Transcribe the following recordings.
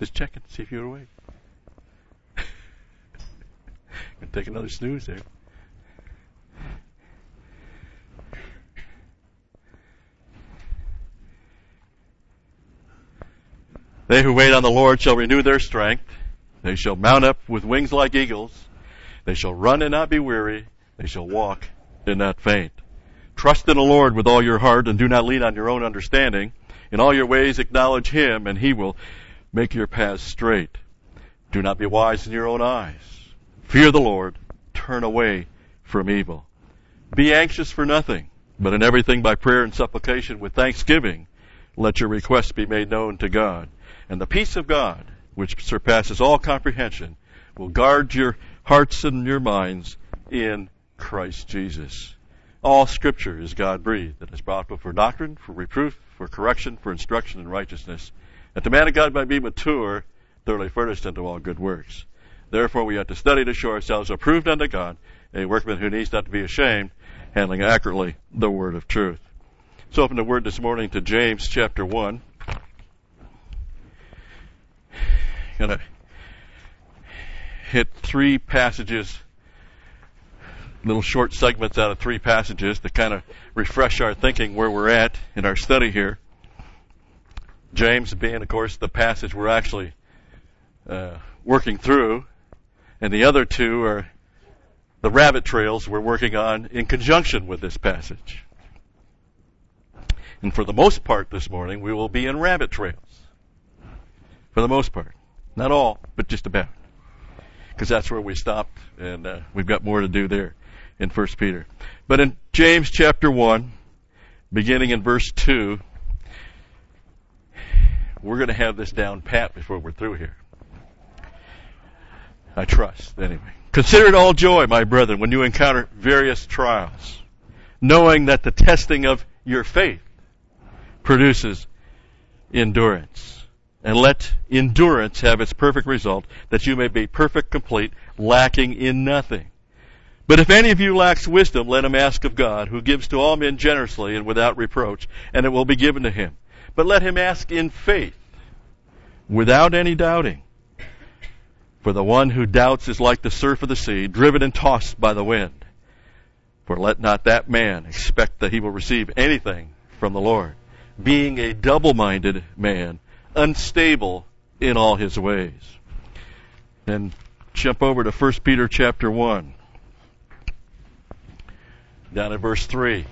Just checking, see if you're awake. Gonna take another snooze there. They who wait on the Lord shall renew their strength. They shall mount up with wings like eagles. They shall run and not be weary. They shall walk and not faint. Trust in the Lord with all your heart and do not lean on your own understanding. In all your ways acknowledge Him and He will make your paths straight. Do not be wise in your own eyes. Fear the Lord. Turn away from evil. Be anxious for nothing, but in everything by prayer and supplication with thanksgiving, let your requests be made known to God. And the peace of God, which surpasses all comprehension, will guard your hearts and your minds in Christ Jesus. All Scripture is God-breathed and is profitable for doctrine, for reproof, for correction, for instruction in righteousness, that the man of God might be mature, thoroughly furnished unto all good works. Therefore we ought to study to show ourselves approved unto God, a workman who needs not to be ashamed, handling accurately the word of truth. Let's open the word this morning to James chapter 1. I'm going to hit three passages, little short segments out of three passages to kind of refresh our thinking where we're at in our study here. James being, of course, the passage we're actually working through, and the other two are the rabbit trails we're working on in conjunction with this passage. And for the most part this morning, we will be in rabbit trails. For the most part. Not all, but just about. Because that's where we stopped, and we've got more to do there in 1 Peter. But in James chapter 1, beginning in verse 2, we're going to have this down pat before we're through here. I trust, anyway. Consider it all joy, my brethren, when you encounter various trials, knowing that the testing of your faith produces endurance. And let endurance have its perfect result, that you may be perfect, complete, lacking in nothing. But if any of you lacks wisdom, let him ask of God, who gives to all men generously and without reproach, and it will be given to him. But let him ask in faith, without any doubting. For the one who doubts is like the surf of the sea, driven and tossed by the wind. For let not that man expect that he will receive anything from the Lord, being a double-minded man, unstable in all his ways. And jump over to 1 Peter chapter 1, down at verse 3.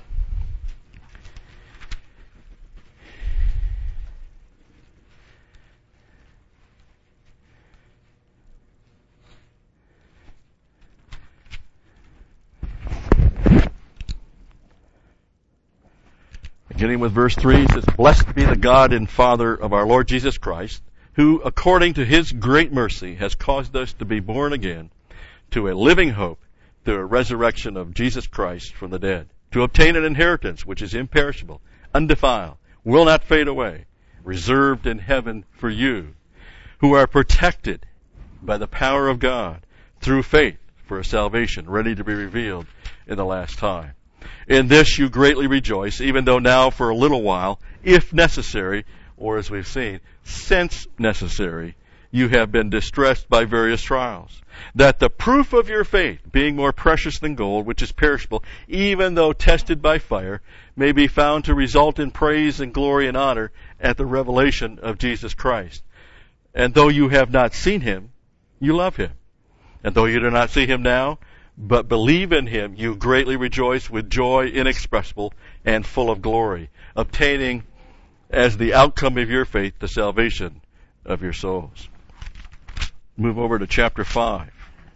Beginning with verse 3, it says, Blessed be the God and Father of our Lord Jesus Christ, who, according to His great mercy, has caused us to be born again to a living hope through a resurrection of Jesus Christ from the dead, to obtain an inheritance which is imperishable, undefiled, will not fade away, reserved in heaven for you, who are protected by the power of God through faith for a salvation ready to be revealed in the last time. In this you greatly rejoice, even though now for a little while, if necessary, or as we've seen, since necessary, you have been distressed by various trials, that the proof of your faith, being more precious than gold, which is perishable, even though tested by fire, may be found to result in praise and glory and honor at the revelation of Jesus Christ. And though you have not seen Him, you love Him. And though you do not see Him now, but believe in Him, you greatly rejoice with joy inexpressible and full of glory, obtaining as the outcome of your faith the salvation of your souls. Move over to chapter 5,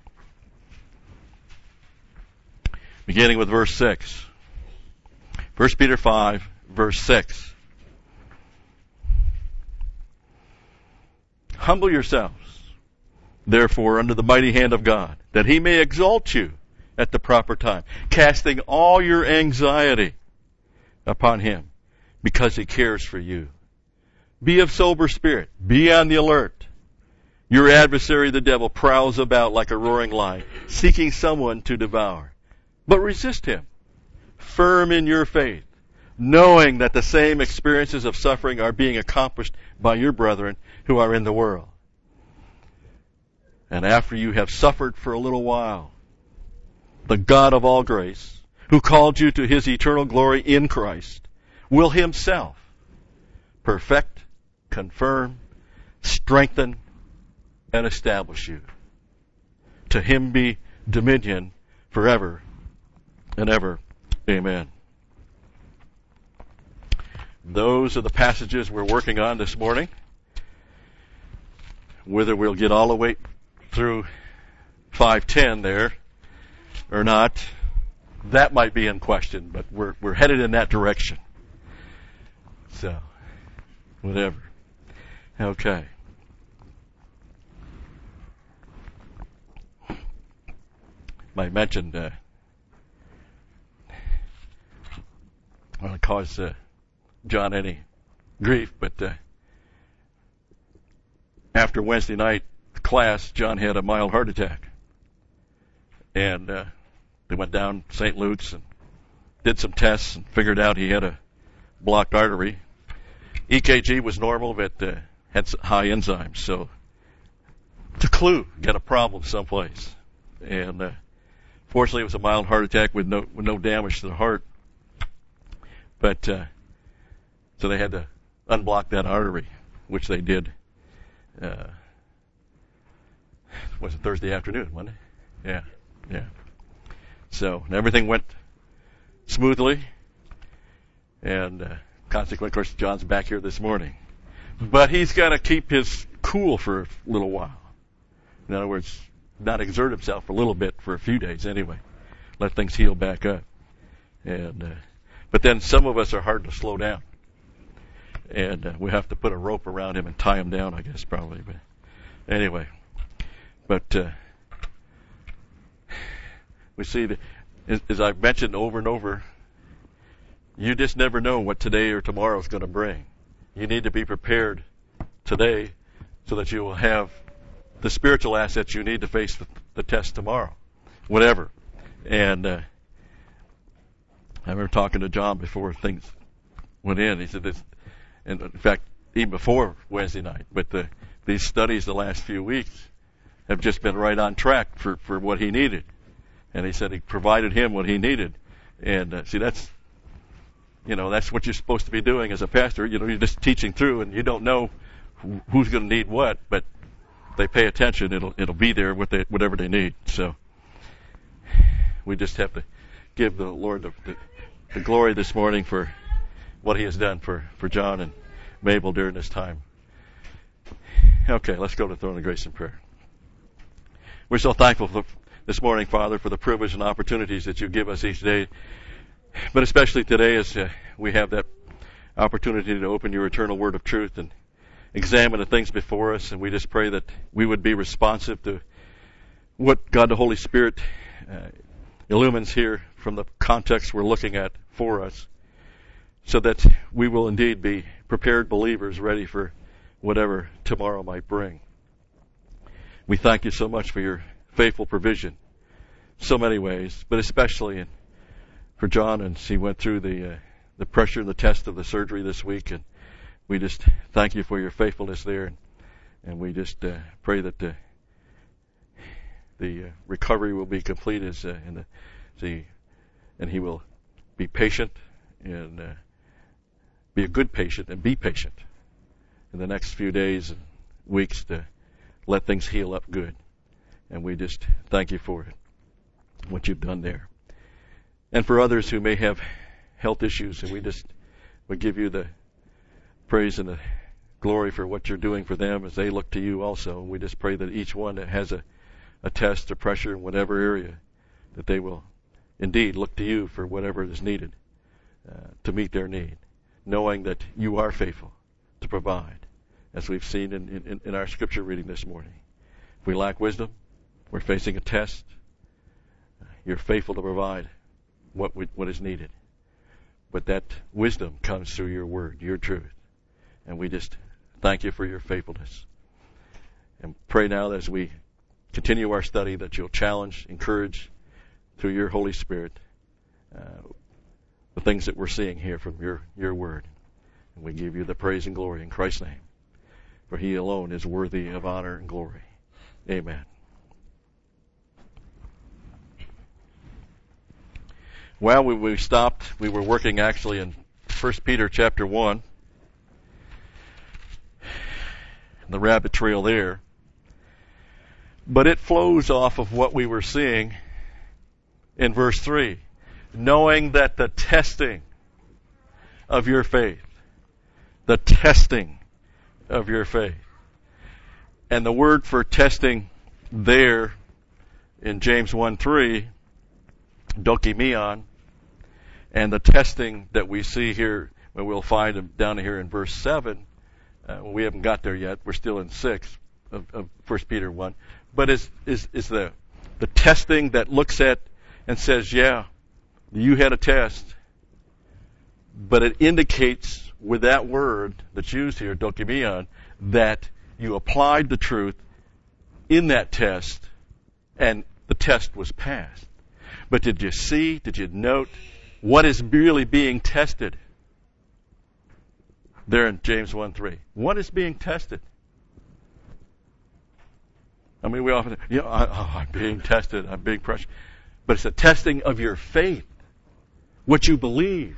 beginning with verse 6. 1 Peter 5, verse 6. Humble yourselves, therefore, under the mighty hand of God, that He may exalt you at the proper time, casting all your anxiety upon Him, because He cares for you. Be of sober spirit. Be on the alert. Your adversary, the devil, prowls about like a roaring lion, seeking someone to devour. But resist him, firm in your faith, knowing that the same experiences of suffering are being accomplished by your brethren who are in the world. And after you have suffered for a little while, the God of all grace, who called you to his eternal glory in Christ, will himself perfect, confirm, strengthen, and establish you. To him be dominion forever and ever. Amen. Those are the passages we're working on this morning. Whether we'll get all the way through 5:10 there or not, that might be in question, but we're headed in that direction. So, whatever. Okay. I mentioned I don't want to cause John any grief, but after Wednesday night class, John had a mild heart attack. And they went down to St. Luke's and did some tests and figured out he had a blocked artery. EKG was normal, but had high enzymes, so it's a clue, got a problem someplace. And fortunately, it was a mild heart attack with no damage to the heart. But so they had to unblock that artery, which they did. Was it Thursday afternoon, wasn't it? Yeah. So everything went smoothly, and consequently, of course, John's back here this morning. But he's got to keep his cool for a little while. In other words, not exert himself for a little bit, for a few days anyway. Let things heal back up. And but then some of us are hard to slow down. And we have to put a rope around him and tie him down, I guess, probably. But anyway. But we see that, as I've mentioned over and over, you just never know what today or tomorrow is going to bring. You need to be prepared today so that you will have the spiritual assets you need to face the test tomorrow, whatever. And I remember talking to John before things went in. He said this, and in fact, even before Wednesday night, but these studies the last few weeks have just been right on track for what he needed. And he said he provided him what he needed. And see, that's what you're supposed to be doing as a pastor. You're just teaching through, and you don't know who's going to need what, but if they pay attention, it'll be there with whatever they need. So we just have to give the Lord the glory this morning for what he has done for John and Mabel during this time. Okay, let's go to the throne of grace in prayer. We're so thankful this morning, Father, for the privilege and opportunities that you give us each day, but especially today as we have that opportunity to open your eternal word of truth and examine the things before us. And we just pray that we would be responsive to what God the Holy Spirit illumines here from the context we're looking at for us, so that we will indeed be prepared believers ready for whatever tomorrow might bring. We thank you so much for your faithful provision, so many ways, but especially for John as he went through the pressure and the test of the surgery this week. And we just thank you for your faithfulness there. And we just pray that the recovery will be complete and he will be patient and be a good patient and be patient in the next few days and weeks to let things heal up good. And we just thank you for it, what you've done there. And for others who may have health issues, and we give you the praise and the glory for what you're doing for them as they look to you also. And we just pray that each one that has a test or pressure in whatever area, that they will indeed look to you for whatever is needed to meet their need, knowing that you are faithful to provide, as we've seen in our scripture reading this morning. If we lack wisdom, we're facing a test, you're faithful to provide what is needed. But that wisdom comes through your word, your truth. And we just thank you for your faithfulness. And pray now that as we continue our study that you'll challenge, encourage through your Holy Spirit the things that we're seeing here from your word. And we give you the praise and glory in Christ's name. For he alone is worthy of honor and glory. Amen. Well, we stopped. We were working actually in 1 Peter chapter 1. The rabbit trail there. But it flows off of what we were seeing in verse 3. Knowing that the testing of your faith, the testing of your faith. And the word for testing there in James 1:3, dokimion, and the testing that we see here, and we'll find them down here in verse 7. We haven't got there yet. We're still in 6 of 1 Peter 1. But is the testing that looks at and says, yeah, you had a test, but it indicates with that word that's used here, dokimion, that you applied the truth in that test, and the test was passed. But did you note what is really being tested? There in James 1:3. What is being tested? I mean, we often say, I'm being tested, I'm being pressured. But it's a testing of your faith, what you believe.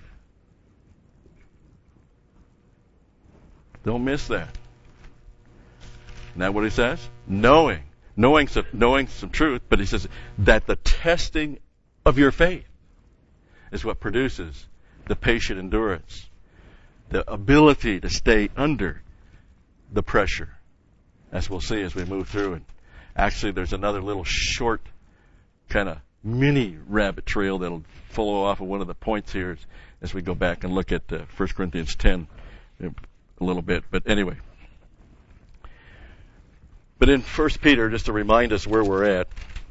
Don't miss that. Isn't that what he says? Knowing some truth, but he says that the testing of your faith is what produces the patient endurance, the ability to stay under the pressure, as we'll see as we move through. And actually, there's another little short kind of mini rabbit trail that'll follow off of one of the points here as we go back and look at 1 Corinthians 10 a little bit. But anyway. But in 1 Peter, just to remind us where we're at,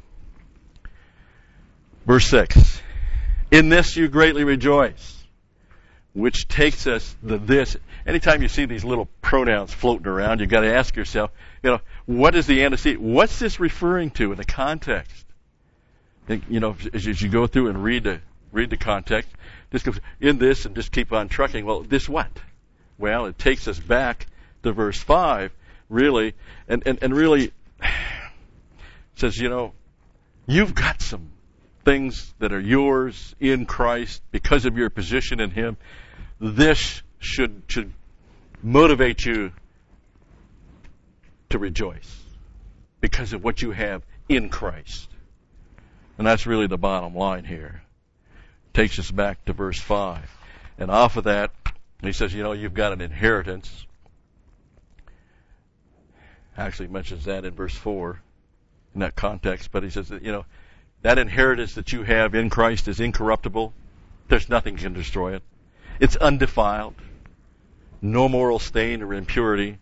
verse 6, in this you greatly rejoice, which takes us to this. Anytime you see these little pronouns floating around, you've got to ask yourself, what is the antecedent? What's this referring to in the context? As you go through and read the context, this goes in this and just keep on trucking. Well, this what? Well, it takes us back to verse 5, really, and really says, you've got some things that are yours in Christ because of your position in Him. This should motivate you to rejoice because of what you have in Christ. And that's really the bottom line here. Takes us back to verse 5. And off of that, he says, you've got an inheritance. Actually mentions that in verse 4 in that context. But he says that, that inheritance that you have in Christ is incorruptible. There's nothing can destroy it. It's undefiled. No moral stain or impurity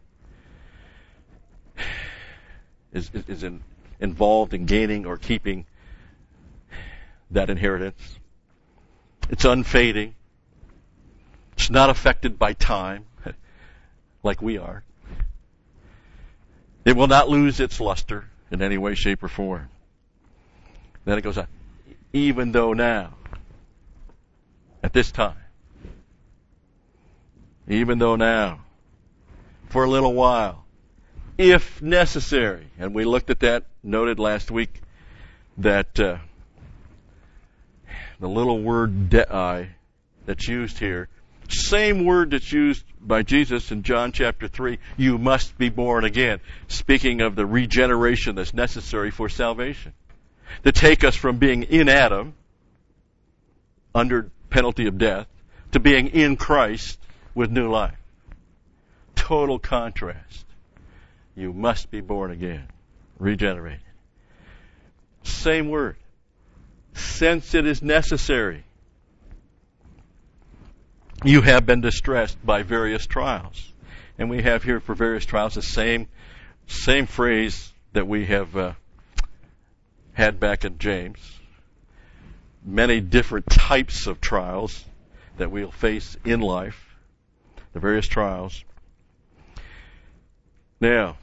is involved in gaining or keeping that inheritance. It's unfading. It's not affected by time like we are. It will not lose its luster in any way, shape, or form. Then it goes on. Even though now, at this time, even though now, for a little while, if necessary, and we looked at that, noted last week that the little word dei that's used here, same word that's used by Jesus in John chapter 3, you must be born again, speaking of the regeneration that's necessary for salvation. To take us from being in Adam, under penalty of death, to being in Christ with new life. Total contrast. You must be born again, regenerated. Same word. Since it is necessary, you have been distressed by various trials. And we have here for various trials the same phrase that we have had back in James. Many different types of trials that we'll face in life. The various trials. Now,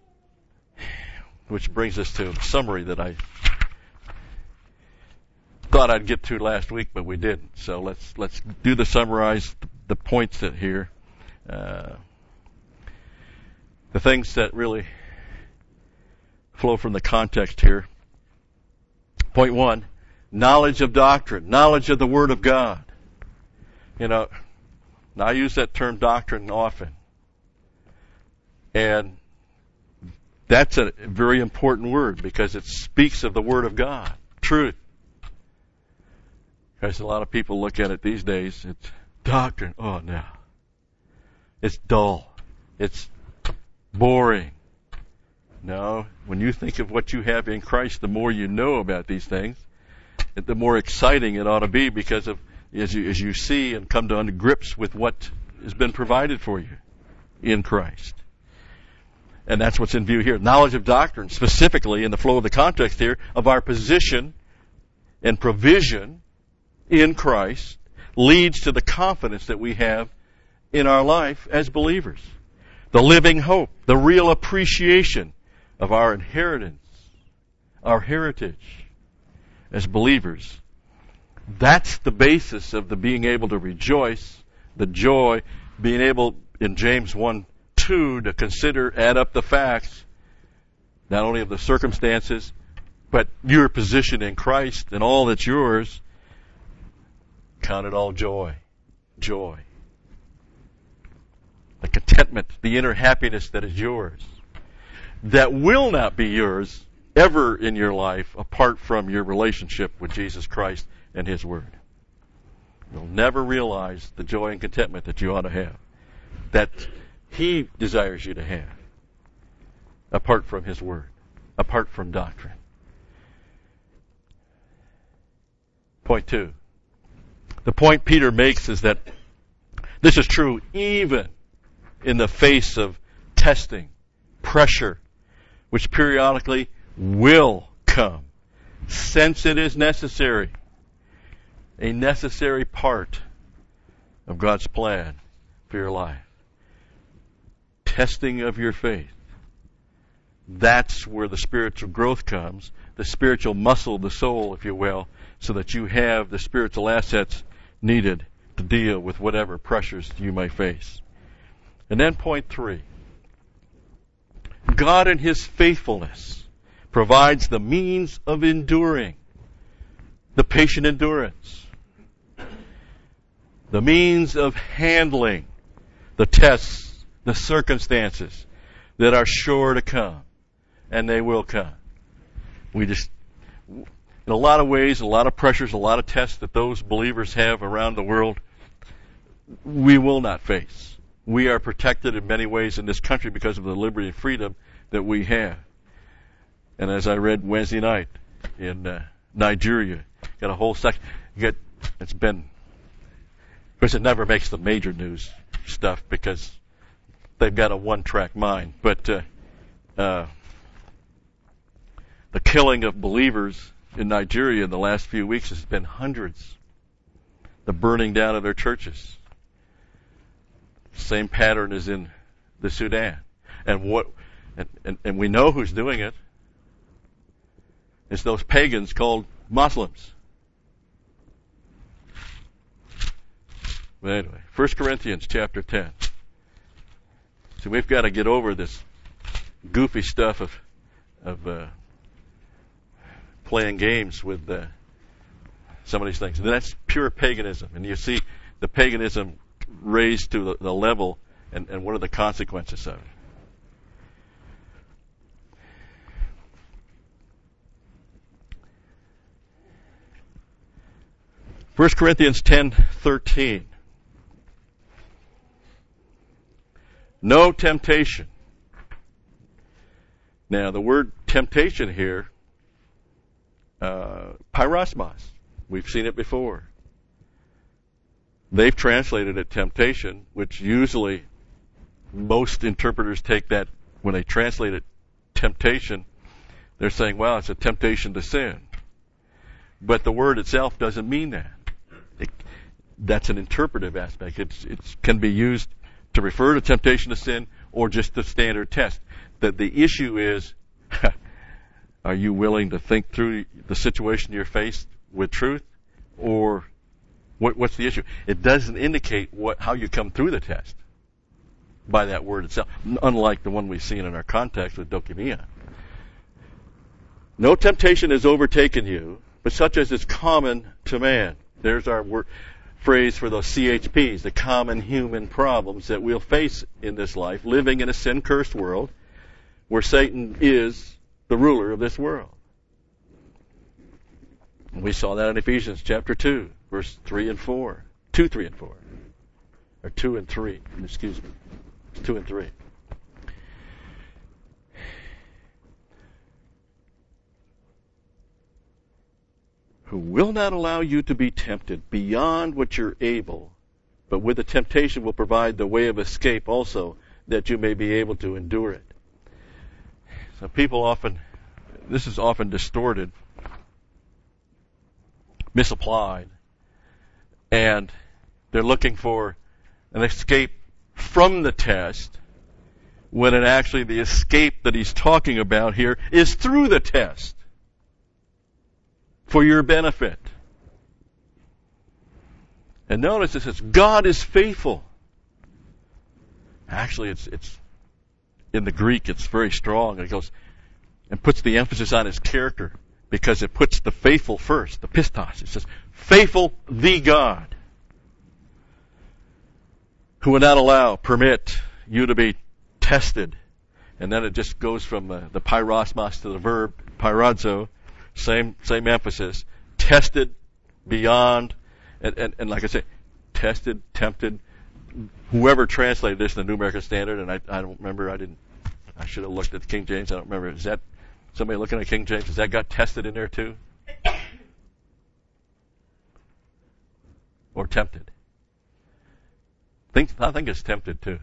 which brings us to a summary that I thought I'd get to last week, but we didn't. So let's do the points that here. The things that really flow from the context here. Point 1, knowledge of doctrine, knowledge of the Word of God. Now I use that term doctrine often. And that's a very important word because it speaks of the Word of God, truth. Because a lot of people look at it these days, it's doctrine. Oh, no. It's dull. It's boring. No, when you think of what you have in Christ, the more you know about these things, the more exciting it ought to be because of as you see and come to grips with what has been provided for you in Christ. And that's what's in view here. Knowledge of doctrine, specifically in the flow of the context here, of our position and provision in Christ, leads to the confidence that we have in our life as believers. The living hope, the real appreciation of our inheritance, our heritage as believers. That's the basis of the being able to rejoice, the joy, being able, in James 1:2, to consider, add up the facts, not only of the circumstances, but your position in Christ and all that's yours. Count it all joy. Joy. The contentment, the inner happiness that is yours. That will not be yours ever in your life apart from your relationship with Jesus Christ and His Word. You'll never realize the joy and contentment that you ought to have, that He desires you to have, apart from His Word, apart from doctrine. Point 2. The point Peter makes is that this is true even in the face of testing, pressure, which periodically will come, since it is necessary, a necessary part of God's plan for your life. Testing of your faith. That's where the spiritual growth comes, the spiritual muscle of the soul, if you will, so that you have the spiritual assets needed to deal with whatever pressures you may face. And then point 3. God in His faithfulness provides the means of enduring, the patient endurance, the means of handling the tests, the circumstances that are sure to come, and they will come. We just, in a lot of ways, a lot of pressures, a lot of tests that those believers have around the world, we will not face. We are protected in many ways in this country because of the liberty and freedom that we have. And as I read Wednesday night in Nigeria, got a whole section. It's been, of course, it never makes the major news stuff because they've got a one-track mind. But the killing of believers in Nigeria in the last few weeks has been hundreds. The burning down of their churches. Same pattern as in the Sudan. And we know who's doing it. It's those pagans called Muslims. But anyway, 1 Corinthians chapter 10. So we've got to get over this goofy stuff of playing games with some of these things. And that's pure paganism. And you see the paganism raised to the level and what are the consequences of it. 1 Corinthians 10:13. No temptation. Now, the word temptation here, pyrosmos. We've seen it before. They've translated it temptation, which usually most interpreters take that when they translate it temptation, they're saying, well, it's a temptation to sin. But the word itself doesn't mean that. That's an interpretive aspect. It can be used to refer to temptation to sin or just the standard test. That the issue is, are you willing to think through the situation you're faced with truth? or what's the issue? It doesn't indicate how you come through the test by that word itself, unlike the one we've seen in our context with dokimia. No temptation has overtaken you, but such as is common to man. There's our phrase for those CHPs, the common human problems that we'll face in this life, living in a sin-cursed world where Satan is the ruler of this world. And we saw that in Ephesians chapter 2, verse 3 and 4. 2, 3, and 4. Or 2 and 3. Excuse me. It's 2 and 3. Who will not allow you to be tempted beyond what you're able, but with the temptation will provide the way of escape also, that you may be able to endure it. So this is often distorted, misapplied, and they're looking for an escape from the test, when actually the escape that he's talking about here is through the test, for your benefit. And notice it says, God is faithful. Actually, it's in the Greek, it's very strong. It goes and puts the emphasis on his character, because it puts the faithful first, the pistos. It says, faithful the God, who will not permit you to be tested. And then it just goes from the pyrosmos to the verb pyrazo. Same emphasis. Tested beyond, and like I say, tested, tempted. Whoever translated this in the New American Standard, and I don't remember, I should have looked at the King James, I don't remember. Is that, somebody looking at King James, has that got tested in there too? Or tempted? I think it's tempted too.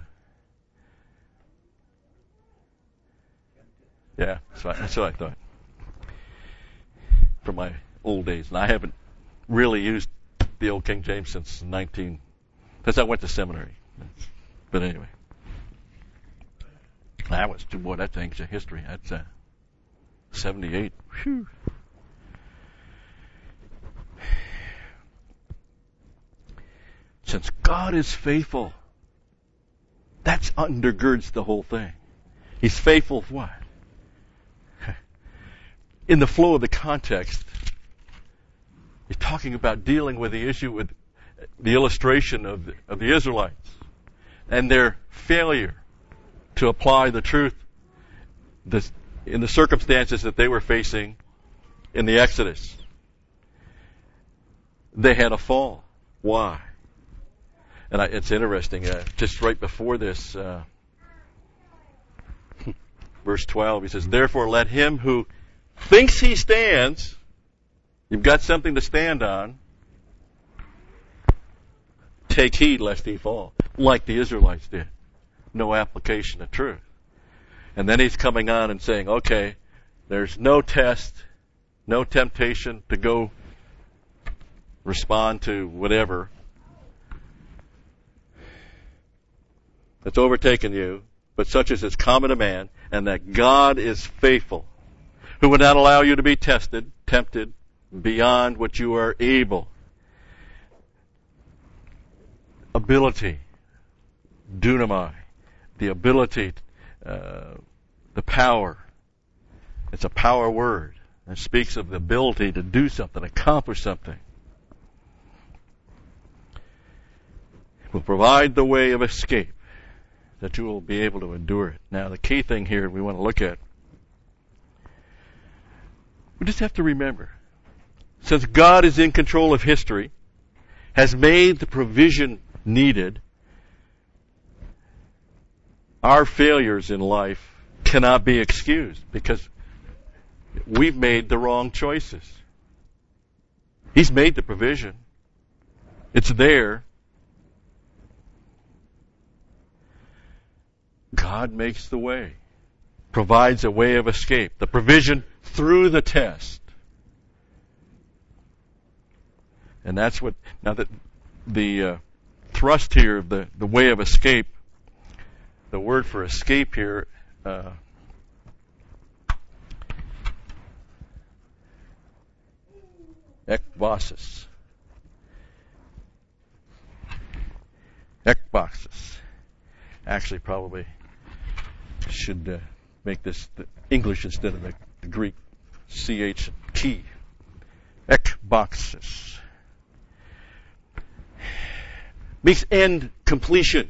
Yeah, that's what I thought. From my old days. And I haven't really used the old King James since I went to seminary. But anyway. That thing's a history. That's 78. Whew. Since God is faithful, that undergirds the whole thing. He's faithful of what? In the flow of the context, he's talking about dealing with the issue with the illustration of the Israelites and their failure to apply the truth in the circumstances that they were facing in the Exodus. They had a fall. Why? And it's interesting, just right before this, verse 12, he says, therefore let him who thinks he stands, you've got something to stand on, take heed lest he fall, like the Israelites did. No application of truth. And then he's coming on and saying, okay, there's no test, no temptation to go respond to whatever that's overtaken you, but such as is common to man, and that God is faithful, who would not allow you to be tempted beyond what you are able. Ability, dunamai, the ability, the power. It's a power word. It speaks of the ability to do something, accomplish something. It will provide the way of escape, that you will be able to endure it. Now, the key thing here we want to look at, we just have to remember, since God is in control of history, has made the provision needed, our failures in life cannot be excused because we've made the wrong choices. He's made the provision. It's there. God makes the way, provides a way of escape, the provision through the test. And that's what, now that the thrust here of the way of escape, the word for escape here, ekvasis. ekboxes. Actually, probably should make this the English instead of the Greek. CHT. Ekboxes. Means end completion.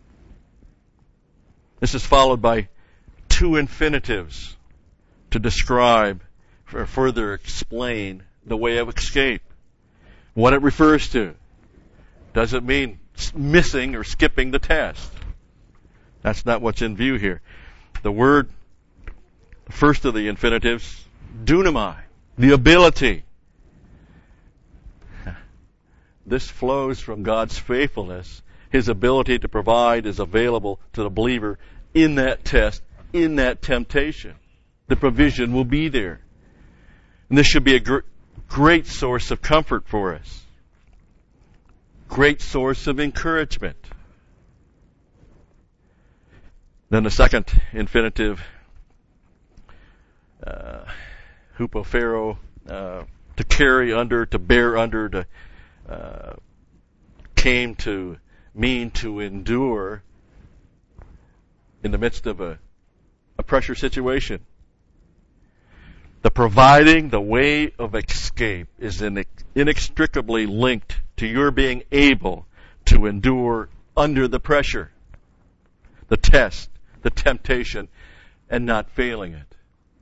This is followed by two infinitives to describe or further explain the way of escape. What it refers to. Does it mean missing or skipping the test? That's not what's in view here. The word, the first of the infinitives, dunamai, the ability. This flows from God's faithfulness. His ability to provide is available to the believer in that test, in that temptation. The provision will be there. And this should be a great source of comfort for us. Great source of encouragement. Then the second infinitive, hupophero, to carry under, to bear under, to came to mean to endure in the midst of a pressure situation. The providing the way of escape is inextricably linked to your being able to endure under the pressure, the test, the temptation, and not failing it.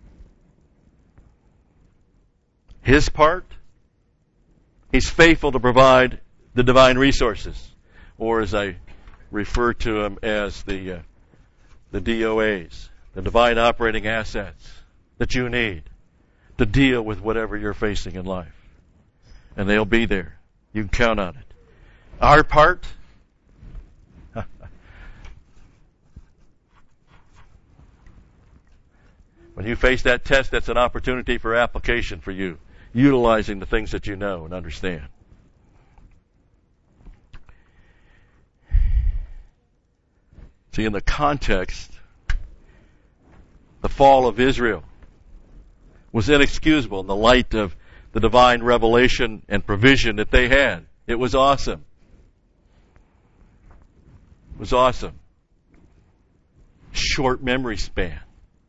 His part, He's faithful to provide the divine resources, or as I refer to them as the DOAs, the divine operating assets that you need to deal with whatever you're facing in life. And they'll be there. You can count on it. Our part, when you face that test, that's an opportunity for application for you, utilizing the things that you know and understand. See, in the context, the fall of Israel was inexcusable in the light of the divine revelation and provision that they had. It was awesome. It was awesome. Short memory span.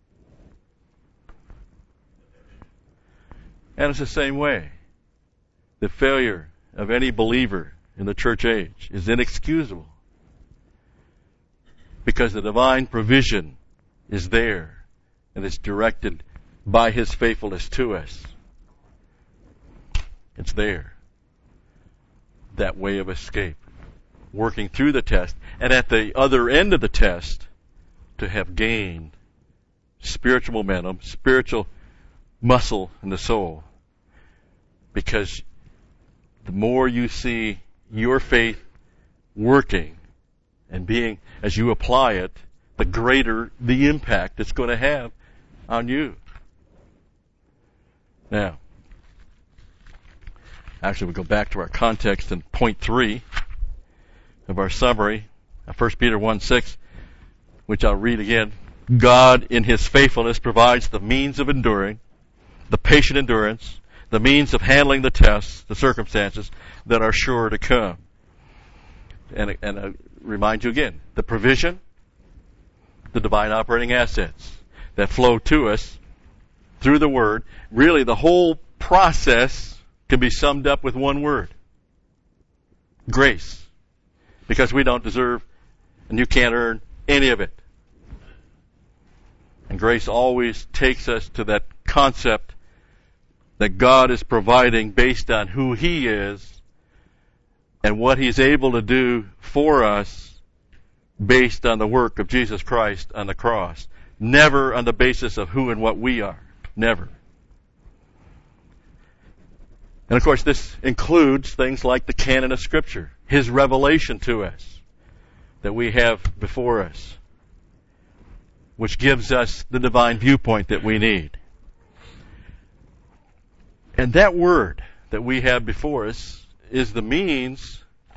And it's the same way. The failure of any believer in the church age is inexcusable, because the divine provision is there and it's directed by His faithfulness to us. It's there. That way of escape. Working through the test, and at the other end of the test, to have gained spiritual momentum, spiritual muscle in the soul. Because the more you see your faith working and being, as you apply it, the greater the impact it's going to have on you. Now, actually we go back to our context in point 3 of our summary, 1 Peter 1:6, which I'll read again. God in His faithfulness provides the means of enduring, the patient endurance, the means of handling the tests, the circumstances that are sure to come. And I remind you again, the provision, the divine operating assets that flow to us through the Word. Really, the whole process can be summed up with one word. Grace. Because we don't deserve, and you can't earn any of it. And grace always takes us to that concept that God is providing based on who He is and what He's able to do for us based on the work of Jesus Christ on the cross. Never on the basis of who and what we are. Never. And of course, this includes things like the canon of Scripture, His revelation to us that we have before us, which gives us the divine viewpoint that we need. And that Word that we have before us is the means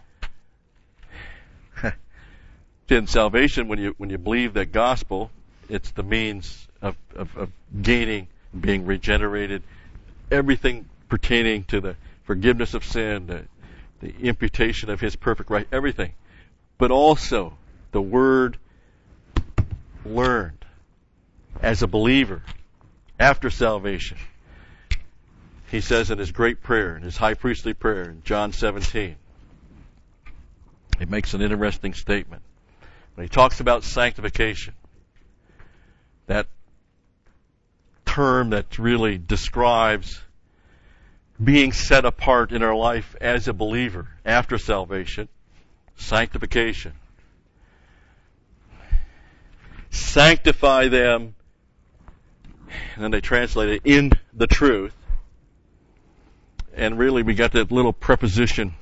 in salvation. When you believe that gospel, it's the means of gaining, being regenerated, everything pertaining to the forgiveness of sin, the imputation of His perfect right, everything. but also the word learned as a believer after salvation. He says in his great prayer, in his high priestly prayer in John 17, he makes an interesting statement. When he talks about sanctification, that term that really describes being set apart in our life as a believer after salvation, sanctification. Sanctify them, and then they translate it, in the truth. And really we got that little preposition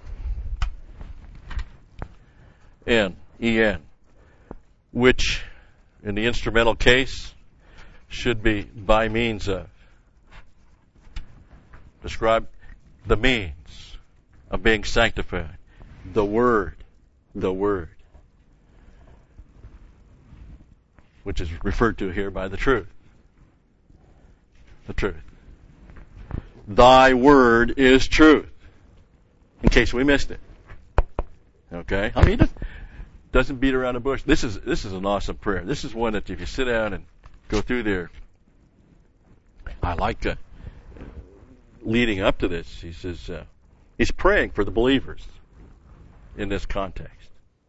en, which in the instrumental case should be by means of. Describe the means of being sanctified. The Word, which is referred to here by the truth. The truth. Thy word is truth. In case we missed it. Okay? I mean, it doesn't beat around the bush. This is an awesome prayer. This is one that if you sit down and go through there, I like leading up to this. He says, he's praying for the believers in this context.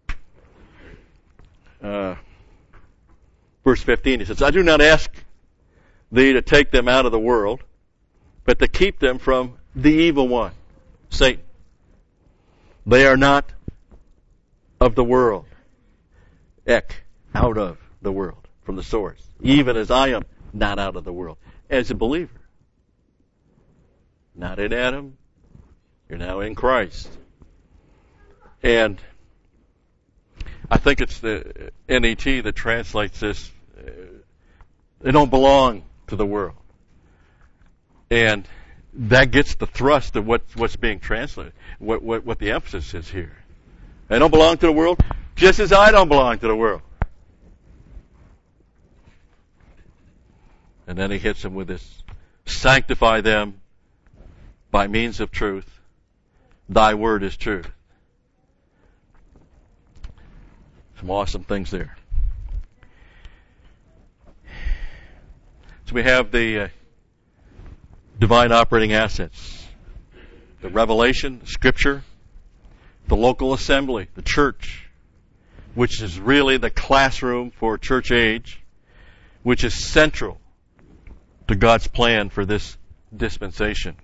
Verse 15, he says, I do not ask thee to take them out of the world, but to keep them from the evil one, Satan. They are not of the world. Out of the world, from the source. Even as I am not out of the world. As a believer. Not in Adam. You're now in Christ. And I think it's the NET that translates this. They don't belong to the world. And that gets the thrust of what's being translated. What the emphasis is here. They don't belong to the world, just as I don't belong to the world. And then he hits them with this, sanctify them by means of truth. Thy word is truth. Some awesome things there. So we have the divine operating assets. The revelation, the scripture, the local assembly, the church, which is really the classroom for church age, which is central to God's plan for this dispensation.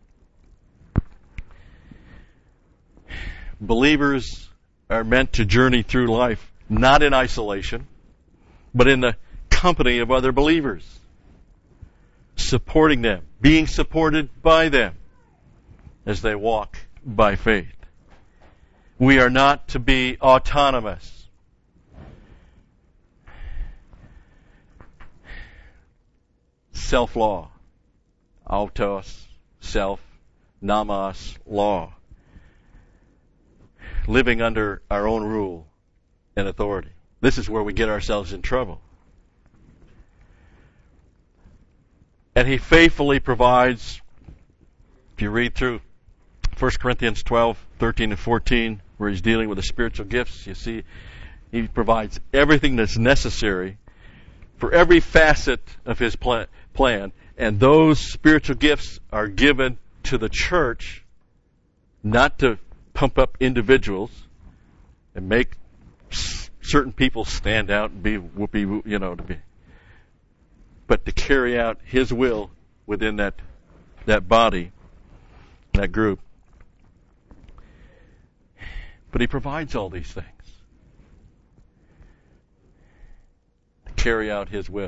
Believers are meant to journey through life, not in isolation, but in the company of other believers, supporting them, being supported by them as they walk by faith. We are not to be autonomous. Self-law. Autos, self, nomos, law. Living under our own rule and authority. This is where we get ourselves in trouble. And he faithfully provides, if you read through 1 Corinthians 12, 13 and 14, where he's dealing with the spiritual gifts, you see, he provides everything that's necessary for every facet of his plan. And those spiritual gifts are given to the church, not to pump up individuals and make certain people stand out and be whoopee, but to carry out his will within that body, that group. But he provides all these things to carry out his will.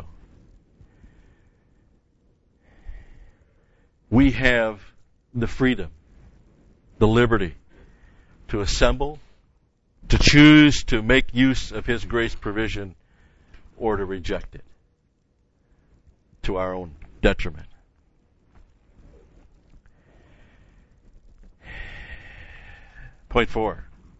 We have the freedom, the liberty to assemble, to choose to make use of his grace provision, or to reject it to our own detriment. Point 4.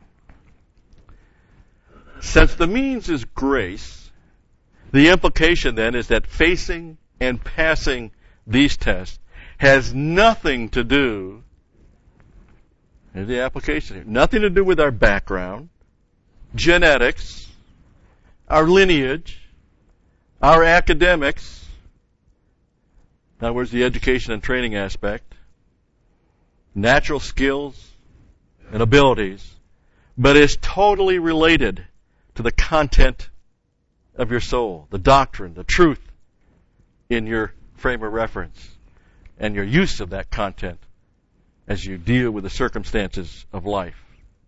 Since the means is grace, the implication then is that facing and passing these tests has nothing to do, here's the application here, nothing to do with our background, genetics, our lineage, our academics, in other words, the education and training aspect, natural skills and abilities, but is totally related to the content of your soul, the doctrine, the truth in your frame of reference, and your use of that content as you deal with the circumstances of life.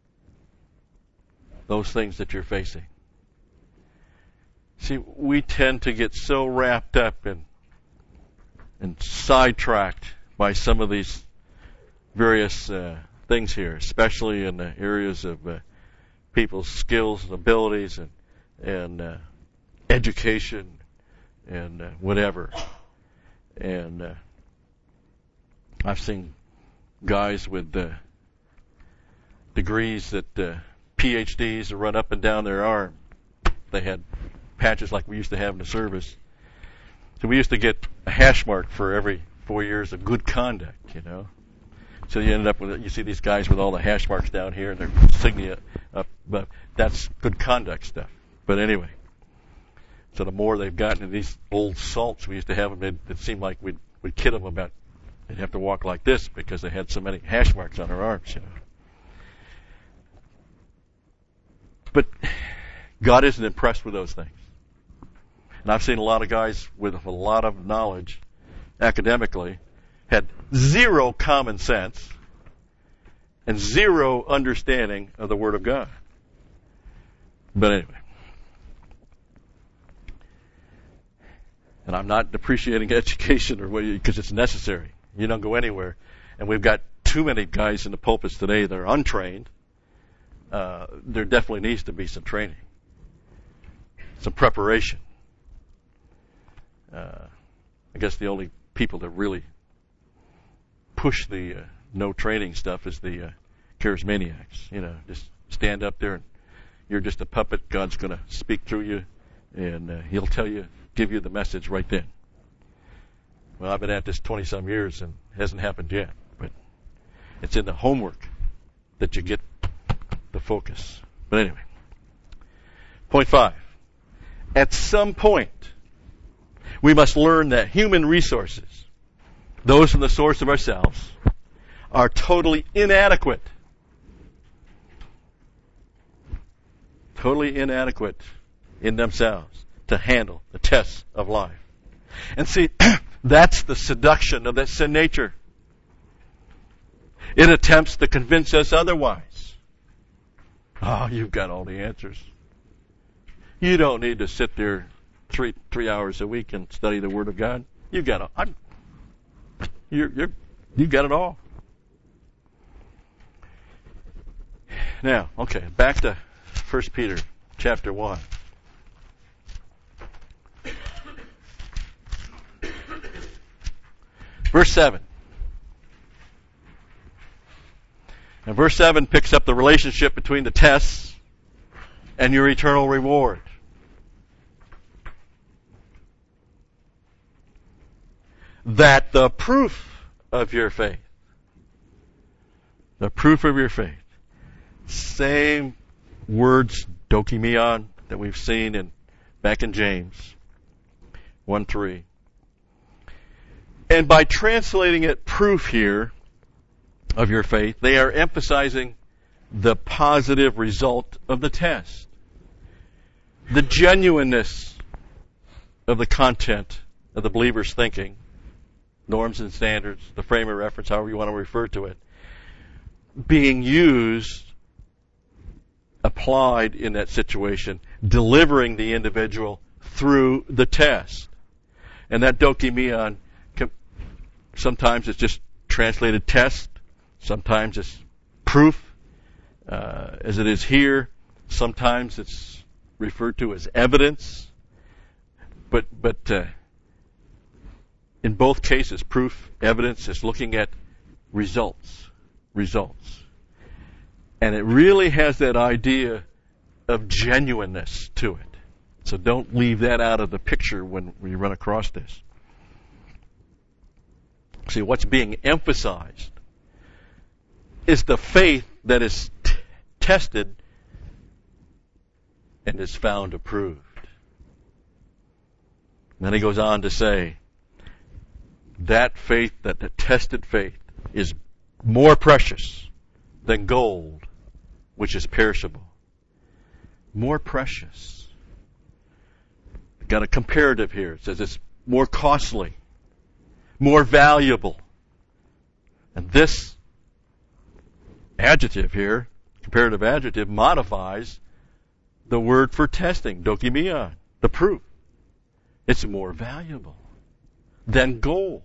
Those things that you're facing. See, we tend to get so wrapped up and sidetracked by some of these various things here, especially in the areas of people's skills and abilities and education and whatever. And I've seen guys with degrees that PhDs run up and down their arm. They had patches like we used to have in the service. So we used to get a hash mark for every 4 years of good conduct, you know. So you ended up with, you see these guys with all the hash marks down here and their insignia up, but that's good conduct stuff. But anyway, so the more they've gotten to these old salts we used to have them, it seemed like we'd kid them about they'd have to walk like this because they had so many hash marks on their arms, you know. But God isn't impressed with those things. And I've seen a lot of guys with a lot of knowledge academically had zero common sense and zero understanding of the Word of God. But anyway. And I'm not depreciating education or because it's necessary. You don't go anywhere. And we've got too many guys in the pulpits today that are untrained. There definitely needs to be some training, some preparation. I guess the only people that really push the no training stuff is the charismaniacs. You know, just stand up there and you're just a puppet. God's going to speak through you, and He'll tell you, give you the message right then. Well, I've been at this 20-some years and it hasn't happened yet, but it's in the homework that you get the focus. But anyway, point 5. At some point, we must learn that human resources, those from the source of ourselves, are totally inadequate. Totally inadequate in themselves to handle the tests of life. And see, that's the seduction of that sin nature. It attempts to convince us otherwise. Oh, you've got all the answers. You don't need to sit there three hours a week and study the Word of God. You've got you've got it all. Now, okay, back to 1 Peter chapter 1. Verse 7. And verse 7 picks up the relationship between the tests and your eternal reward. That the proof of your faith, same words, dokimion, that we've seen back in James 1:3. And by translating it proof here of your faith, they are emphasizing the positive result of the test. The genuineness of the content of the believer's thinking, norms and standards, the frame of reference, however you want to refer to it, being used, applied in that situation, delivering the individual through the test. And that dokimion, sometimes it's just translated test, sometimes it's proof, as it is here. Sometimes it's referred to as evidence. But in both cases, proof, evidence is looking at results. And it really has that idea of genuineness to it. So don't leave that out of the picture when you run across this. See, what's being emphasized is the faith that is tested and is found approved. And then he goes on to say, that faith, that tested faith, is more precious than gold, which is perishable. More precious. Got a comparative here. It says it's more costly, more valuable. And this adjective here, comparative adjective, modifies the word for testing, dokimion, the proof. It's more valuable than gold.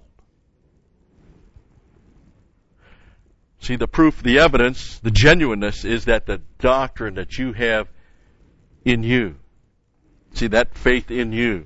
See, the proof, the evidence, the genuineness is that the doctrine that you have in you, see, that faith in you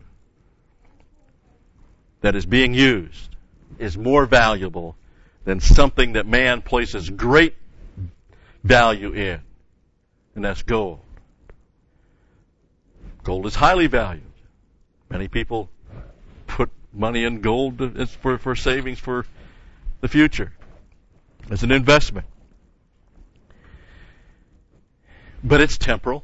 that is being used is more valuable than something that man places great value in, and that's gold. Gold is highly valued. Many people put money in gold for savings for the future, as an investment. But it's temporal.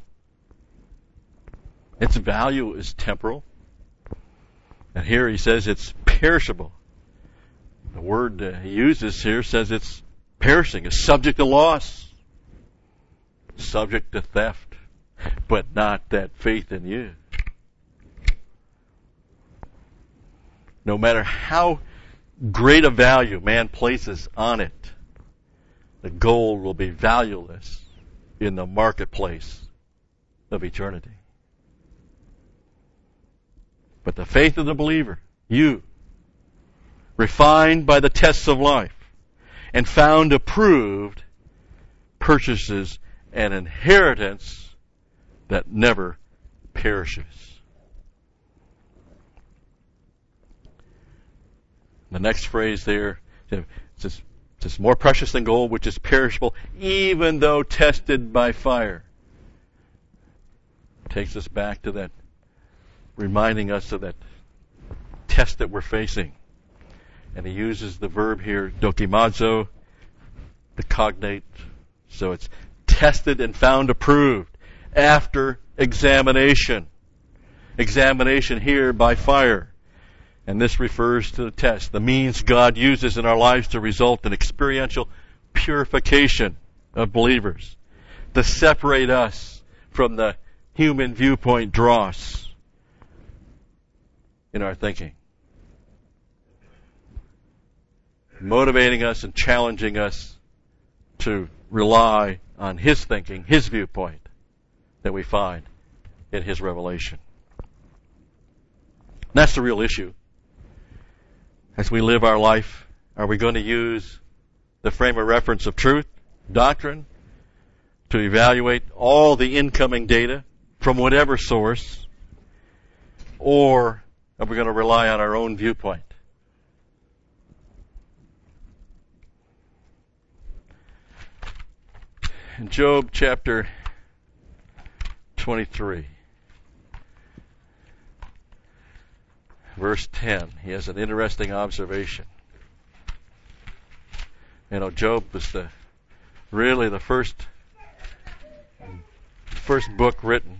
Its value is temporal. And here he says it's perishable. The word he uses here says it's perishing, it's subject to loss, subject to theft, but not that faith in you. No matter how great a value man places on it, the gold will be valueless in the marketplace of eternity. But the faith of the believer, you, refined by the tests of life and found approved, purchases an inheritance that never perishes. The next phrase there says, it's more precious than gold, which is perishable, even though tested by fire. Takes us back to that, reminding us of that test that we're facing. And he uses the verb here, dokimazo, the cognate. So it's tested and found approved after examination. Examination here by fire. And this refers to the test, the means God uses in our lives to result in experiential purification of believers, to separate us from the human viewpoint dross in our thinking, motivating us and challenging us to rely on His thinking, His viewpoint that we find in His revelation. That's the real issue. As we live our life, are we going to use the frame of reference of truth, doctrine, to evaluate all the incoming data from whatever source, or are we going to rely on our own viewpoint? In Job chapter 23, verse 10, he has an interesting observation. You know, Job was really the first book written.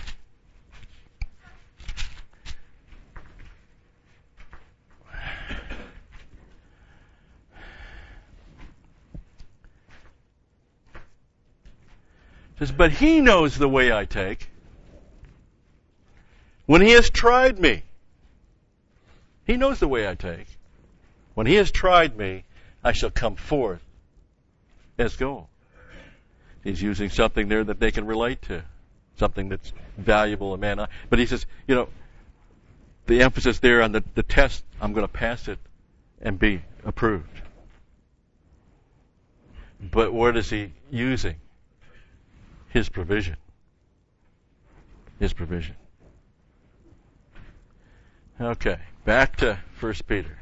It says, but He knows the way I take. When He has tried me, He knows the way I take. When He has tried me, I shall come forth as gold. He's using something there that they can relate to, something that's valuable in man. But he says, you know, the emphasis there on the test, I'm going to pass it and be approved. But what is he using? His provision. His provision. Okay, back to 1 Peter.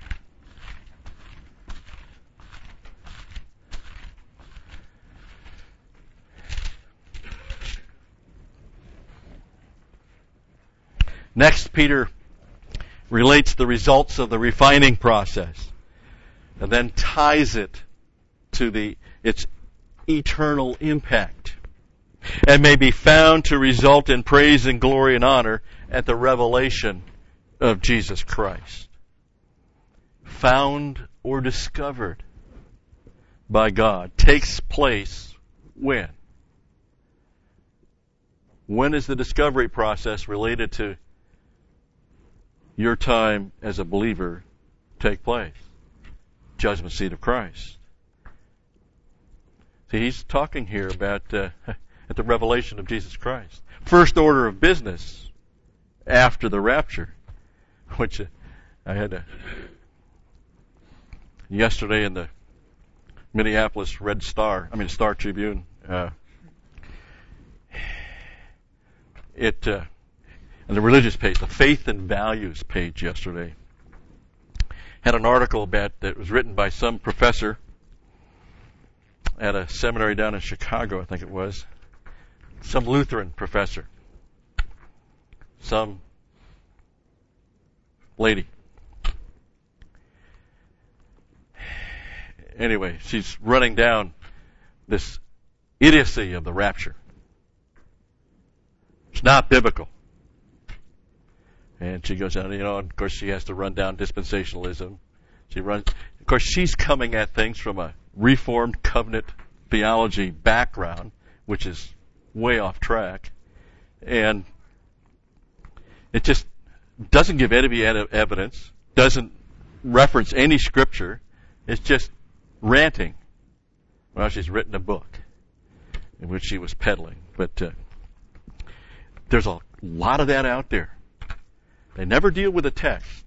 Next, Peter relates the results of the refining process and then ties it to its eternal impact. and may be found to result in praise and glory and honor at the revelation of Jesus Christ. Found or discovered by God takes place when? When is the discovery process related to your time as a believer take place? Judgment seat of Christ. See, he's talking here about at the revelation of Jesus Christ. First order of business after the rapture, which I had yesterday in the Minneapolis Star Tribune. And the religious page, the faith and values page yesterday, had an article about that was written by some professor at a seminary down in Chicago, I think it was. Some Lutheran professor. Some lady. Anyway, she's running down this idiocy of the rapture. It's not biblical. And she goes down, of course she has to run down dispensationalism. Of course she's coming at things from a Reformed covenant theology background, which is way off track. And it just doesn't give any evidence, doesn't reference any scripture. It's just ranting. Well, she's written a book in which she was peddling. But there's a lot of that out there. They never deal with the text,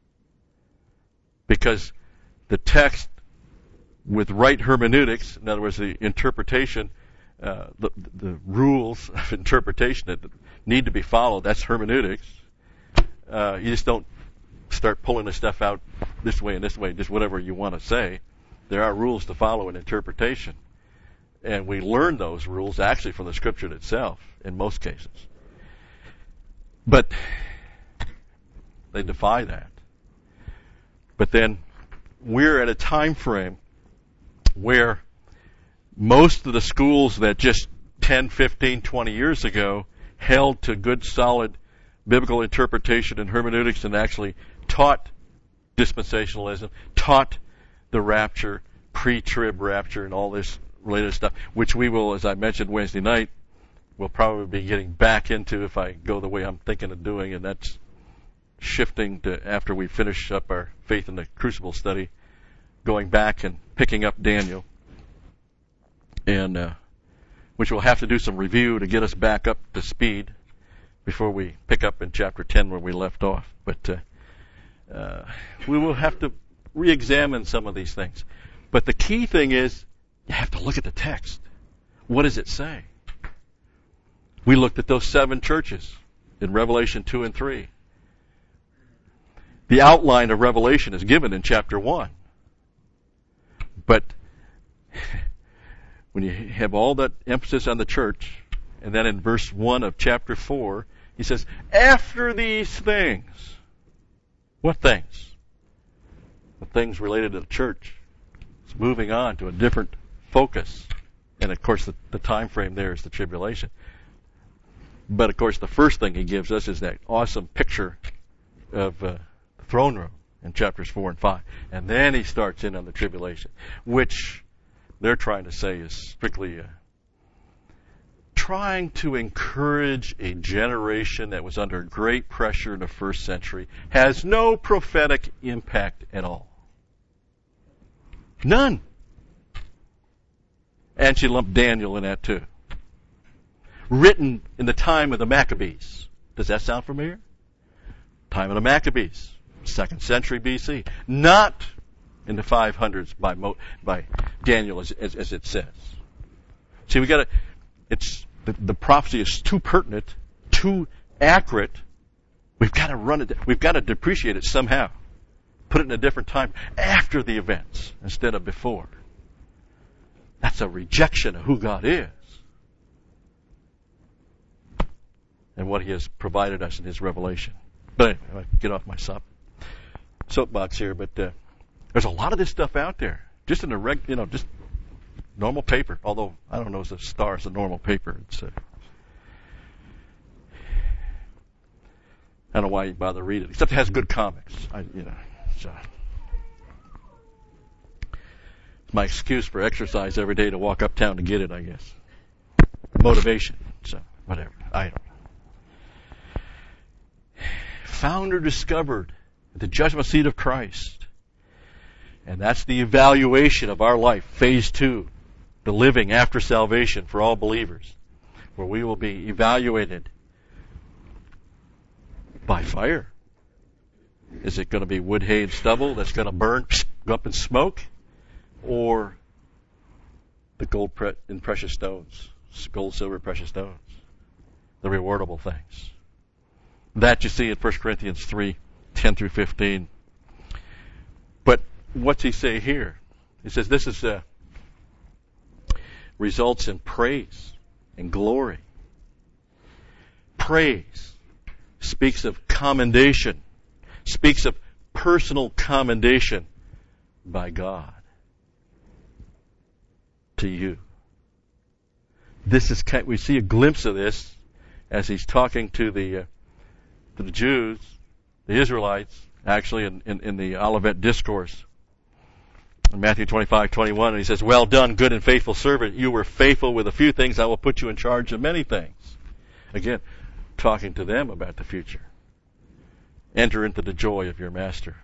because the text with right hermeneutics, in other words, the interpretation, the rules of interpretation that need to be followed, that's hermeneutics. You just don't start pulling the stuff out this way and this way, just whatever you want to say. There are rules to follow in interpretation. And we learn those rules actually from the Scripture itself in most cases. But they defy that. But then we're at a time frame where most of the schools that just 10, 15, 20 years ago held to good, solid biblical interpretation and hermeneutics and actually taught dispensationalism, taught the rapture, pre-trib rapture, and all this related stuff, which we will, as I mentioned Wednesday night, will probably be getting back into if I go the way I'm thinking of doing, and that's shifting to, after we finish up our Faith in the Crucible study, going back and picking up Daniel, and which we'll have to do some review to get us back up to speed before we pick up in chapter 10 where we left off. But we will have to re-examine some of these things. But the key thing is you have to look at the text. What does it say? We looked at those 7 churches in Revelation 2 and 3. The outline of Revelation is given in chapter 1. But when you have all that emphasis on the church, and then in verse 1 of chapter 4, he says, after these things. What things? The things related to the church. It's moving on to a different focus. And of course the time frame there is the tribulation. But of course the first thing he gives us is that awesome picture of the throne room in chapters 4 and 5. And then he starts in on the tribulation, which they're trying to say is strictly trying to encourage a generation that was under great pressure in the first century, has no prophetic impact at all. None. And she lumped Daniel in that too. Written in the time of the Maccabees. Does that sound familiar? Time of the Maccabees, 2nd century BC. Not in the 500s by Daniel as it says. See, it's the prophecy is too pertinent, too accurate. We've got to run it. We've got to depreciate it somehow. Put it in a different time after the events instead of before. That's a rejection of who God is and what He has provided us in His revelation. But anyway, I get off my soapbox here. But there's a lot of this stuff out there, just in the just Normal paper, although I don't know if a star is a normal paper. It's I don't know why you bother reading it, except it has good comics. It's my excuse for exercise every day to walk uptown to get it, I guess. Motivation. So, whatever. I don't know. Found or discovered at the judgment seat of Christ. And that's the evaluation of our life, phase 2, the living after salvation for all believers, where we will be evaluated by fire. Is it going to be wood, hay, and stubble that's going to burn, go up in smoke? Or the gold and precious stones, gold, silver, precious stones, the rewardable things. That you see in 1 Corinthians 3, 10 through 15. But what's he say here? He says this is results in praise and glory. Praise speaks of commendation, speaks of personal commendation by God to you. This is we see a glimpse of this as he's talking to the Jews, the Israelites, actually in the Olivet Discourse. In Matthew 25:21, and he says, "Well done, good and faithful servant. You were faithful with a few things. I will put you in charge of many things." Again, talking to them about the future. Enter into the joy of your master.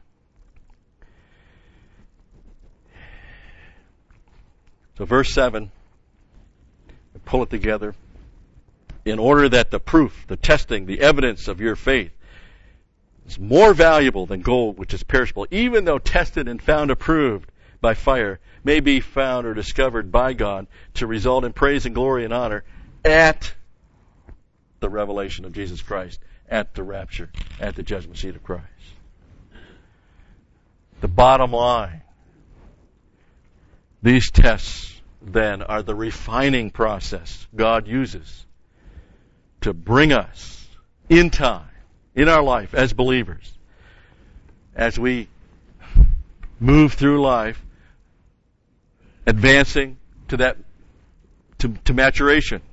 So verse 7, pull it together. In order that the proof, the testing, the evidence of your faith is more valuable than gold, which is perishable, even though tested and found approved by fire, may be found or discovered by God to result in praise and glory and honor at the revelation of Jesus Christ, at the rapture, at the judgment seat of Christ. The bottom line, these tests then are the refining process God uses to bring us in time, in our life as believers, as we move through life, advancing to maturation.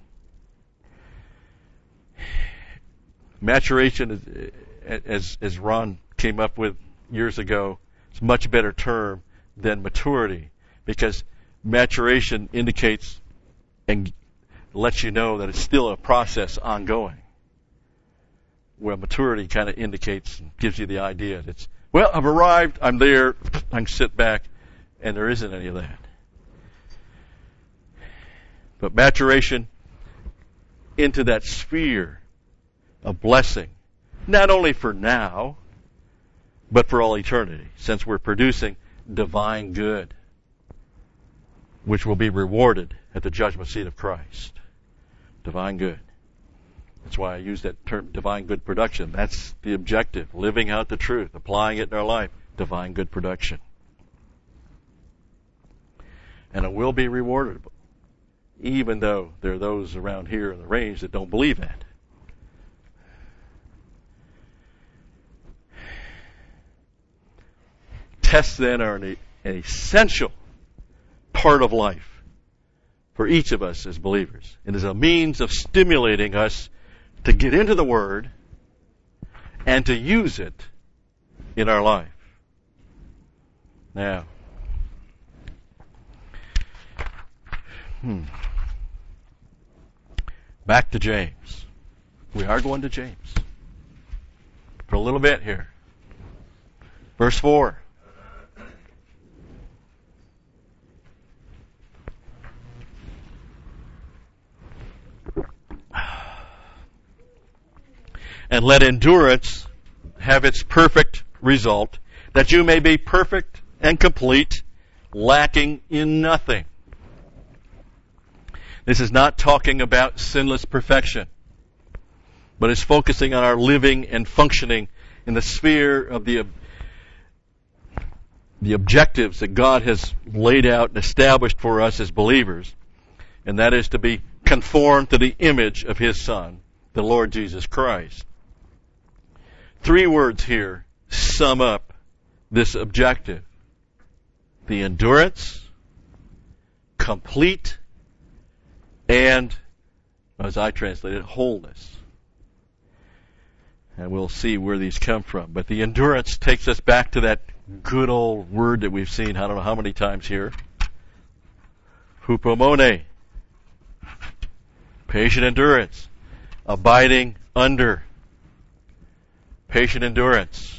Maturation, as Ron came up with years ago, is a much better term than maturity, because maturation indicates and lets you know that it's still a process ongoing, where maturity kind of indicates and gives you the idea that it's, well, I've arrived, I'm there, I can sit back, and there isn't any of that. But maturation into that sphere of blessing, not only for now, but for all eternity, since we're producing divine good, which will be rewarded at the judgment seat of Christ. Divine good. That's why I use that term, divine good production. That's the objective, living out the truth, applying it in our life, divine good production. And it will be rewarded, even though there are those around here in the range that don't believe that. Tests then are an essential part of life for each of us as believers. It is a means of stimulating us to get into the Word and to use it in our life. Now, back to James. We are going to James for a little bit here. Verse 4. And let endurance have its perfect result, that you may be perfect and complete, lacking in nothing. This is not talking about sinless perfection, but is focusing on our living and functioning in the sphere of the objectives that God has laid out and established for us as believers, and that is to be conformed to the image of His Son, the Lord Jesus Christ. 3 words here sum up this objective: the endurance, complete, and, as I translate it, wholeness. And we'll see where these come from. But the endurance takes us back to that good old word that we've seen I don't know how many times here. Hupomone. Patient endurance. Abiding under. Patient endurance.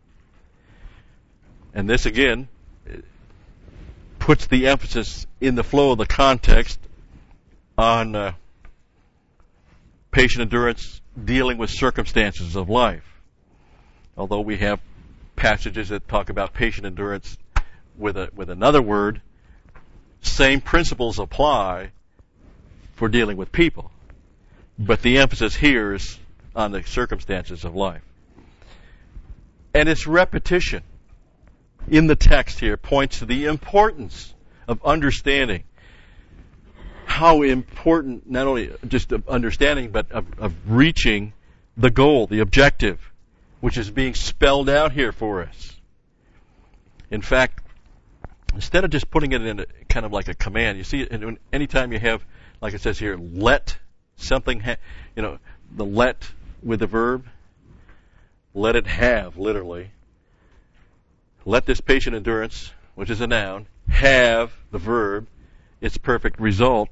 And this again puts the emphasis in the flow of the context on patient endurance dealing with circumstances of life. Although we have passages that talk about patient endurance with another word, same principles apply for dealing with people. But the emphasis here is on the circumstances of life. And its repetition in the text here points to the importance of understanding how important, not only just of understanding, but of reaching the goal, the objective, which is being spelled out here for us. In fact, instead of just putting it in kind of like a command, you see, anytime you have, like it says here, let something, the let with the verb, let it have, literally. Let this patient endurance, which is a noun, have, the verb, its perfect result.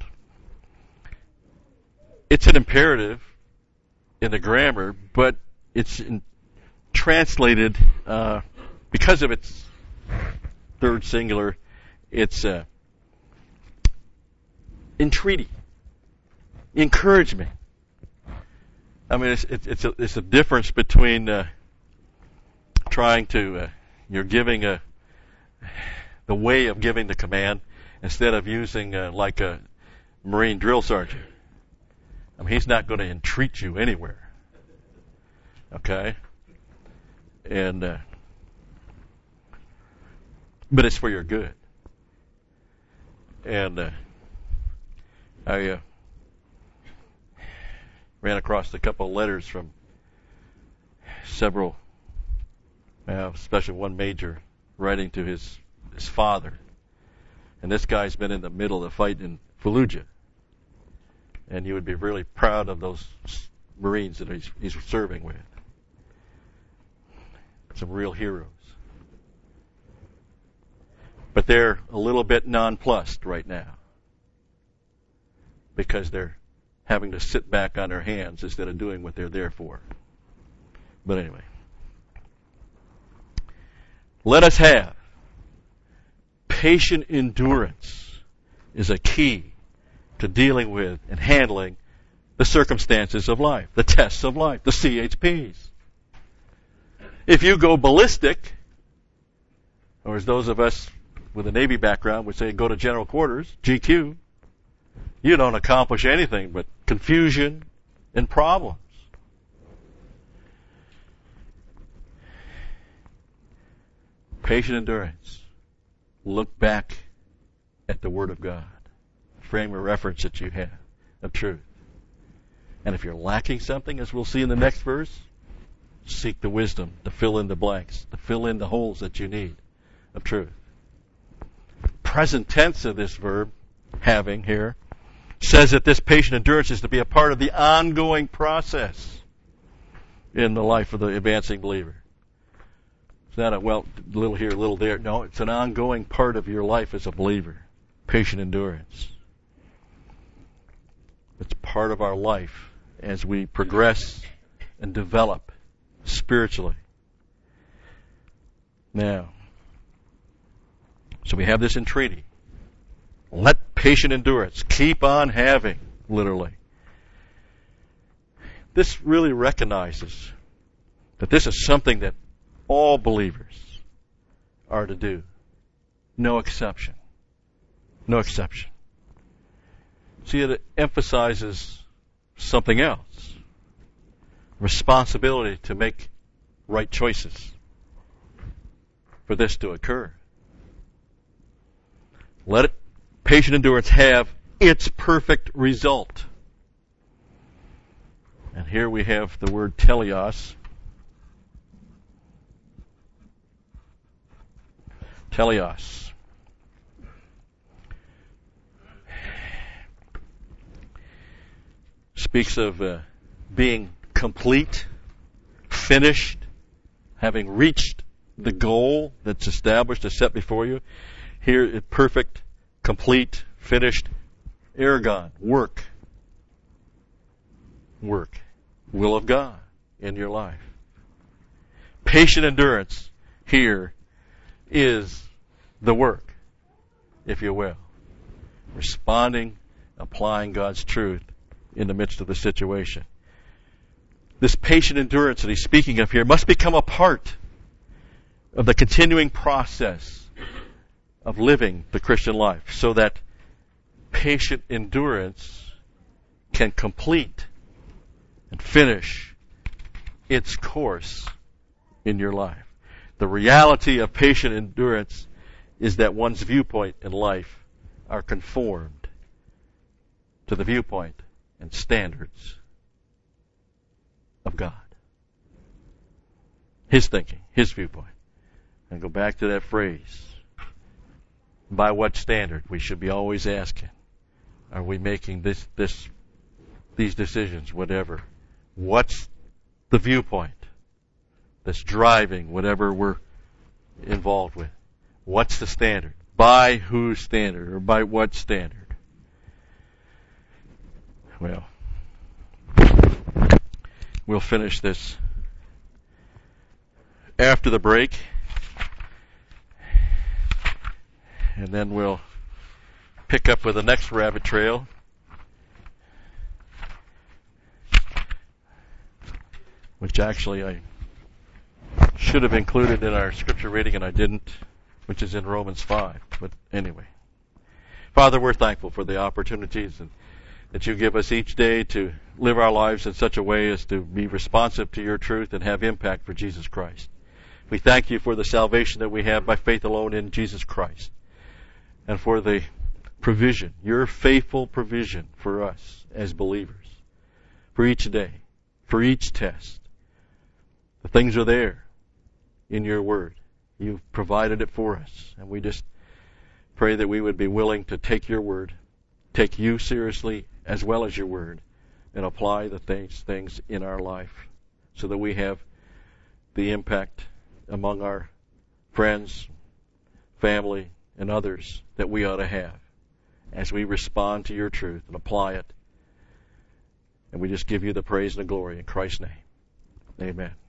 It's an imperative in the grammar, but it's translated, because of its third singular, it's entreaty, encouragement. I mean, it's a difference between trying to you're giving the way of giving the command instead of using like a Marine drill sergeant. I mean, he's not going to entreat you anywhere. Okay? And but it's for your good. And I ran across a couple of letters from several, especially one major, writing to his father. And this guy's been in the middle of the fight in Fallujah. And you would be really proud of those Marines that he's serving with. Some real heroes. But they're a little bit nonplussed right now because they're having to sit back on their hands instead of doing what they're there for. But anyway, let us have patient endurance is a key to dealing with and handling the circumstances of life, the tests of life, the CHPs. If you go ballistic, or as those of us with a Navy background would say, go to general quarters, GQ, you don't accomplish anything but confusion and problems. Patient endurance. Look back at the Word of God. Frame of reference that you have of truth. And if you're lacking something, as we'll see in the next verse, seek the wisdom to fill in the blanks, to fill in the holes that you need of truth. Present tense of this verb, having here, says that this patient endurance is to be a part of the ongoing process in the life of the advancing believer. It's not a, little here, little there. No, it's an ongoing part of your life as a believer. Patient endurance. It's part of our life as we progress and develop spiritually. Now, so we have this entreaty. Let patient endurance keep on having, literally. This really recognizes that this is something that all believers are to do. No exception. No exception. See, it emphasizes something else. Responsibility to make right choices for this to occur. Let patient endurance have its perfect result. And here we have the word teleos. Teleos. speaks of being complete, finished, having reached the goal that's established and set before you. Here, perfect, complete, finished, ergon, work. Work. Will of God in your life. Patient endurance here is the work, if you will. Responding, applying God's truth in the midst of the situation. This patient endurance that he's speaking of here must become a part of the continuing process of living the Christian life, so that patient endurance can complete and finish its course in your life. The reality of patient endurance is that one's viewpoint in life are conformed to the viewpoint and standards of God. His thinking, His viewpoint. And go back to that phrase. By what standard? We should be always asking. Are we making these decisions, whatever? What's the viewpoint that's driving whatever we're involved with? What's the standard? By whose standard, or by what standard? Well, we'll finish this after the break, and then we'll pick up with the next rabbit trail. Which actually I should have included in our scripture reading, and I didn't, which is in Romans 5. But anyway. Father, we're thankful for the opportunities that you give us each day to live our lives in such a way as to be responsive to your truth and have impact for Jesus Christ. We thank you for the salvation that we have by faith alone in Jesus Christ, and for the provision, your faithful provision for us as believers, for each day, for each test. The things are there in your word. You've provided it for us. And we just pray that we would be willing to take your word, take you seriously as well as your word, and apply the things in our life so that we have the impact among our friends, family, and others that we ought to have as we respond to your truth and apply it. And we just give you the praise and the glory in Christ's name. Amen.